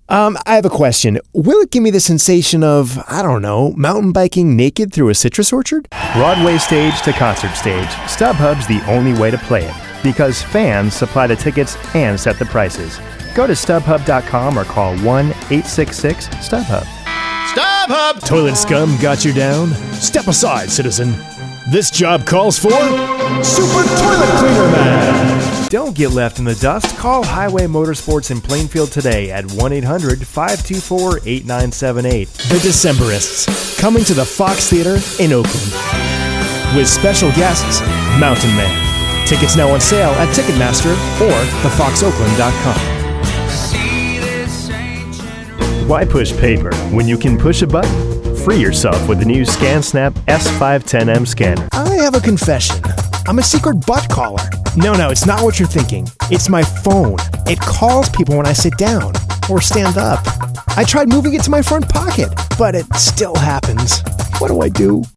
I have a question. Will it give me the sensation of, I don't know, mountain biking naked through a citrus orchard? Broadway stage to concert stage, StubHub's the only way to play it because fans supply the tickets and set the prices. Go to StubHub.com or call 1-866-StubHub. StubHub! Toilet scum got you down? Step aside, citizen. This job calls for Super Toilet Cleaner Man. Don't get left in the dust. Call Highway Motorsports in Plainfield today at 1-800-524-8978. The Decemberists, coming to the Fox Theater in Oakland. With special guests, Mountain Man. Tickets now on sale at Ticketmaster or thefoxoakland.com. Why push paper when you can push a button? Free yourself with the new ScanSnap S510M scanner. I have a confession. I'm a secret butt caller. No, it's not what you're thinking. It's my phone. It calls people when I sit down or stand up. I tried moving it to my front pocket, but it still happens. What do I do?